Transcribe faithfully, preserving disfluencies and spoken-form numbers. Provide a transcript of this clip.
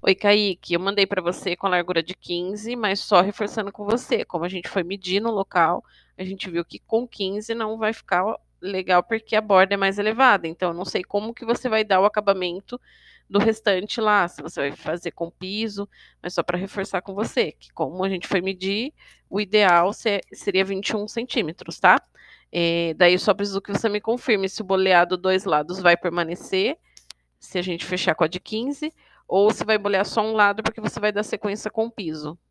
Oi, Kaique, eu mandei para você com a largura de quinze, mas só reforçando com você. Como a gente foi medir no local, a gente viu que com quinze não vai ficar legal porque a borda é mais elevada. Então, eu não sei como que você vai dar o acabamento do restante lá, se você vai fazer com piso, mas só para reforçar com você, que como a gente foi medir, o ideal se- seria vinte e um centímetros, tá? Eh, daí eu só preciso que você me confirme se o boleado dois lados vai permanecer, se a gente fechar com a de quinze, ou se vai bolear só um lado porque você vai dar sequência com o piso.